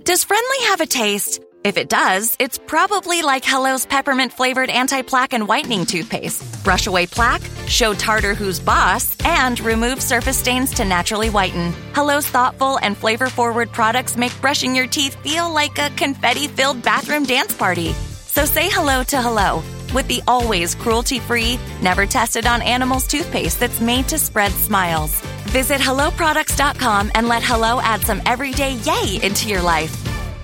Does friendly have a taste? If it does, it's probably like Hello's peppermint-flavored anti-plaque and whitening toothpaste. Brush away plaque, show tartar who's boss, and remove surface stains to naturally whiten. Hello's thoughtful and flavor-forward products make brushing your teeth feel like a confetti-filled bathroom dance party. So say hello to Hello with the always cruelty-free, never tested on animals toothpaste that's made to spread smiles. Visit HelloProducts.com and let Hello add some everyday yay into your life.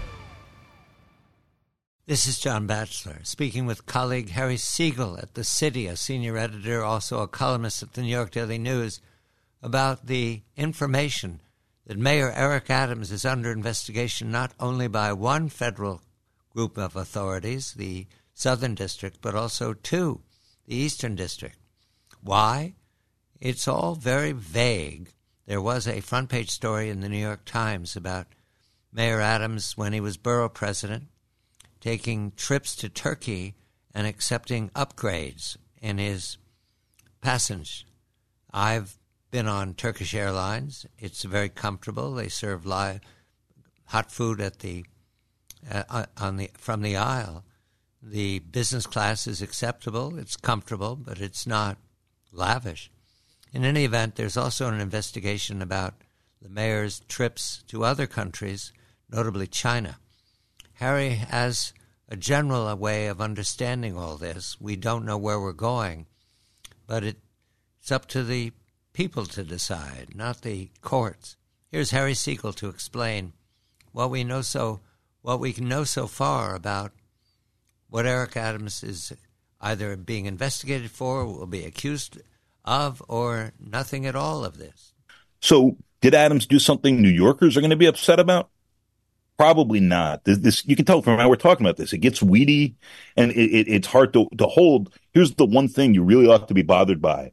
This is John Batchelor, speaking with colleague Harry Siegel at The City, a senior editor, also a columnist at the New York Daily News, about the information that Mayor Eric Adams is under investigation not only by one federal group of authorities, the Southern District, but also two, the Eastern District. Why? It's all very vague. There was a front-page story in the New York Times about Mayor Adams, when he was borough president, taking trips to Turkey and accepting upgrades in his passage. I've been on Turkish Airlines. It's very comfortable. They serve live hot food at from the aisle. The business class is acceptable. It's comfortable, but it's not lavish. In any event, there's also an investigation about the mayor's trips to other countries, notably China. Harry has a general way of understanding all this. We don't know where we're going, but it's up to the people to decide, not the courts. Here's Harry Siegel to explain what we can know so far about what Eric Adams is either being investigated for, will be accused of, or nothing at all of this. So did Adams do something New Yorkers are going to be upset about? Probably not. This you can tell from how we're talking about this. It gets weedy and it's hard to hold. Here's the one thing you really ought to be bothered by.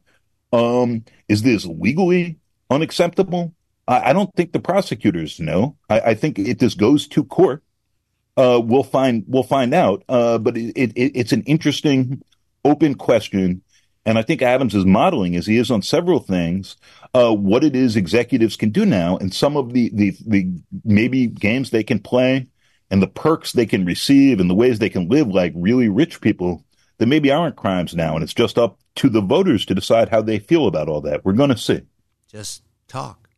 Is this legally unacceptable? I don't think the prosecutors know. I think if this goes to court, we'll find out. But it's an interesting, open question. And I think Adams is modeling, as he is on several things, what it is executives can do now, and some of the maybe games they can play, and the perks they can receive, and the ways they can live like really rich people that maybe aren't crimes now. And it's just up to the voters to decide how they feel about all that. We're going to see. Just talk.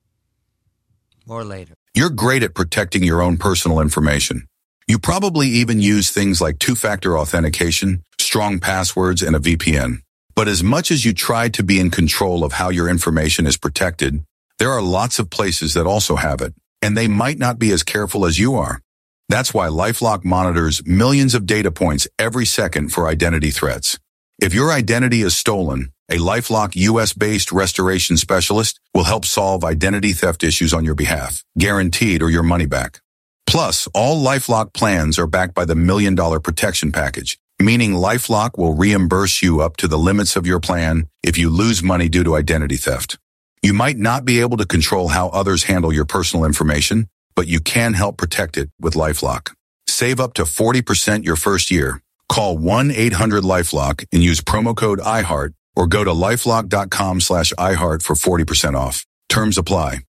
More later. You're great at protecting your own personal information. You probably even use things like two-factor authentication, strong passwords, and a VPN. But as much as you try to be in control of how your information is protected, there are lots of places that also have it, and they might not be as careful as you are. That's why LifeLock monitors millions of data points every second for identity threats. If your identity is stolen, a LifeLock US-based restoration specialist will help solve identity theft issues on your behalf, guaranteed or your money back. Plus, all LifeLock plans are backed by the $1 Million Protection Package, meaning LifeLock will reimburse you up to the limits of your plan if you lose money due to identity theft. You might not be able to control how others handle your personal information, but you can help protect it with LifeLock. Save up to 40% your first year. Call 1-800-LifeLock and use promo code IHEART or go to LifeLock.com/iHeart for 40% off. Terms apply.